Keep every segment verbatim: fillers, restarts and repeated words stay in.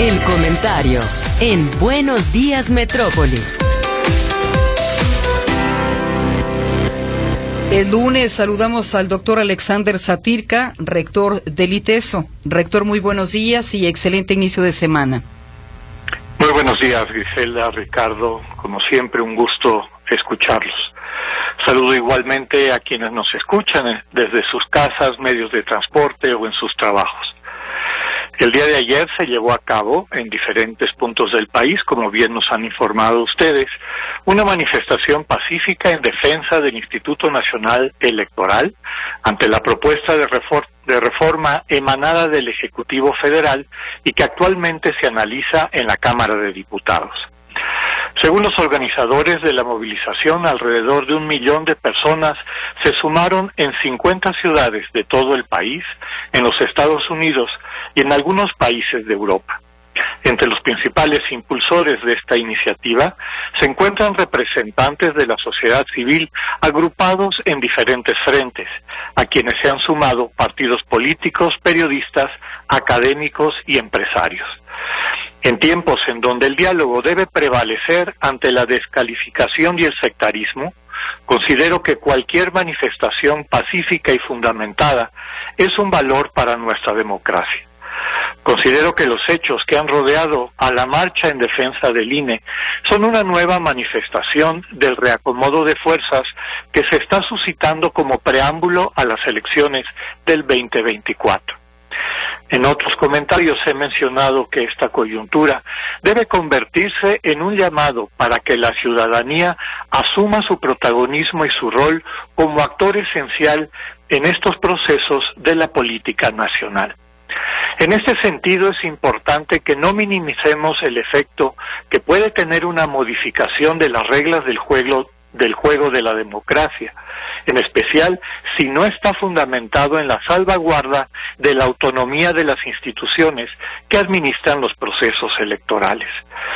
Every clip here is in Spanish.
El comentario en Buenos Días Metrópoli. El lunes saludamos al doctor Alexander Satirka, rector del ITESO. Rector, muy buenos días y excelente inicio de semana. Muy buenos días, Griselda, Ricardo. Como siempre, un gusto escucharlos. Saludo igualmente a quienes nos escuchan desde sus casas, medios de transporte o en sus trabajos. El día de ayer se llevó a cabo en diferentes puntos del país, como bien nos han informado ustedes, una manifestación pacífica en defensa del Instituto Nacional Electoral ante la propuesta de reforma de reforma emanada del Ejecutivo Federal y que actualmente se analiza en la Cámara de Diputados. Según los organizadores de la movilización, alrededor de un millón de personas se sumaron en cincuenta ciudades de todo el país, en los Estados Unidos y en algunos países de Europa. Entre los principales impulsores de esta iniciativa se encuentran representantes de la sociedad civil agrupados en diferentes frentes, a quienes se han sumado partidos políticos, periodistas, académicos y empresarios. En tiempos en donde el diálogo debe prevalecer ante la descalificación y el sectarismo, considero que cualquier manifestación pacífica y fundamentada es un valor para nuestra democracia. Considero que los hechos que han rodeado a la marcha en defensa del I N E son una nueva manifestación del reacomodo de fuerzas que se está suscitando como preámbulo a las elecciones del veinte veinticuatro. En otros comentarios he mencionado que esta coyuntura debe convertirse en un llamado para que la ciudadanía asuma su protagonismo y su rol como actor esencial en estos procesos de la política nacional. En este sentido es importante que no minimicemos el efecto que puede tener una modificación de las reglas del juego del juego de la democracia, en especial si no está fundamentado en la salvaguarda de la autonomía de las instituciones que administran los procesos electorales.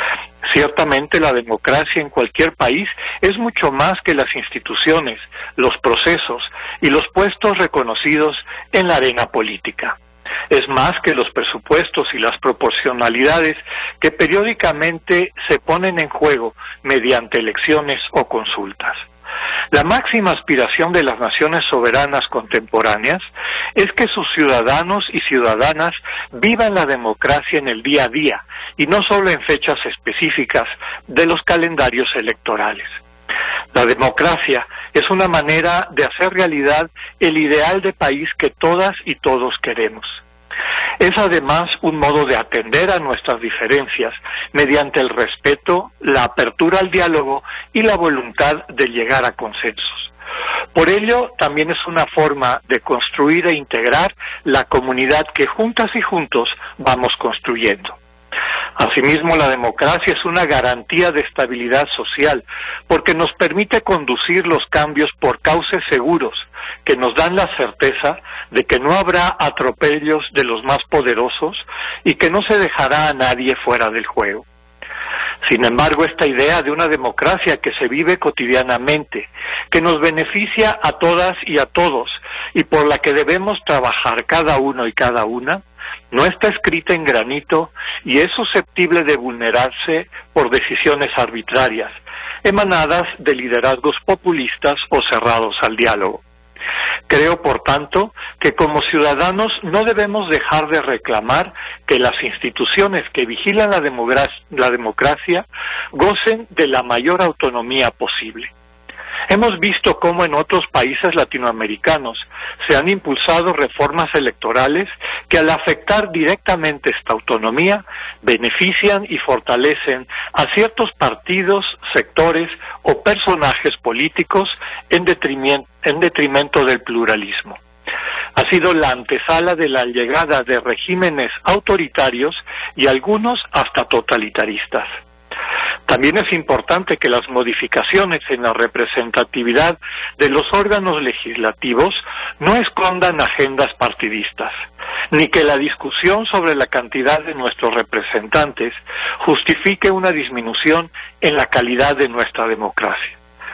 Ciertamente la democracia en cualquier país es mucho más que las instituciones, los procesos y los puestos reconocidos en la arena política. Es más que los presupuestos y las proporcionalidades que periódicamente se ponen en juego mediante elecciones o consultas. La máxima aspiración de las naciones soberanas contemporáneas es que sus ciudadanos y ciudadanas vivan la democracia en el día a día y no solo en fechas específicas de los calendarios electorales. La democracia es una manera de hacer realidad el ideal de país que todas y todos queremos. Es además un modo de atender a nuestras diferencias mediante el respeto, la apertura al diálogo y la voluntad de llegar a consensos. Por ello, también es una forma de construir e integrar la comunidad que juntas y juntos vamos construyendo. Asimismo, la democracia es una garantía de estabilidad social, porque nos permite conducir los cambios por cauces seguros, que nos dan la certeza de que no habrá atropellos de los más poderosos y que no se dejará a nadie fuera del juego. Sin embargo, esta idea de una democracia que se vive cotidianamente, que nos beneficia a todas y a todos, y por la que debemos trabajar cada uno y cada una, no está escrita en granito y es susceptible de vulnerarse por decisiones arbitrarias, emanadas de liderazgos populistas o cerrados al diálogo. Creo, por tanto, que como ciudadanos no debemos dejar de reclamar que las instituciones que vigilan la, demogra- la democracia gocen de la mayor autonomía posible. Hemos visto cómo en otros países latinoamericanos se han impulsado reformas electorales que al afectar directamente esta autonomía benefician y fortalecen a ciertos partidos, sectores o personajes políticos en detrimento, en detrimento del pluralismo. Ha sido la antesala de la llegada de regímenes autoritarios y algunos hasta totalitaristas. También es importante que las modificaciones en la representatividad de los órganos legislativos no escondan agendas partidistas, ni que la discusión sobre la cantidad de nuestros representantes justifique una disminución en la calidad de nuestra democracia.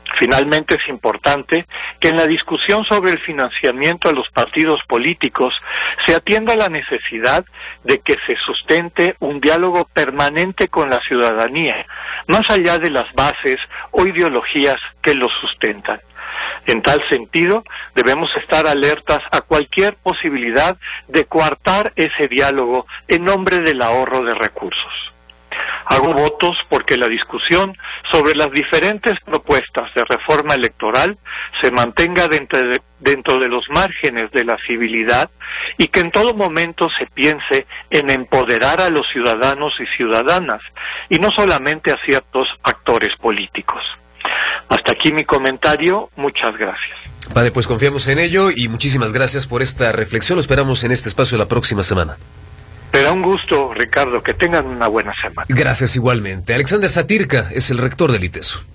Finalmente, es importante que en la discusión sobre el financiamiento a los partidos políticos se atienda a la necesidad de que se sustente un diálogo permanente con la ciudadanía, más allá de las bases o ideologías que los sustentan. En tal sentido, debemos estar alertas a cualquier posibilidad de coartar ese diálogo en nombre del ahorro de recursos. Hago votos porque la discusión sobre las diferentes propuestas de reforma electoral se mantenga dentro de, dentro de los márgenes de la civilidad y que en todo momento se piense en empoderar a los ciudadanos y ciudadanas y no solamente a ciertos actores políticos. Hasta aquí mi comentario. Muchas gracias. Padre, pues confiamos en ello y muchísimas gracias por esta reflexión. Lo esperamos en este espacio la próxima semana. Será un gusto, Ricardo, que tengan una buena semana. Gracias igualmente. Alexander Satyrka es el rector del ITESO.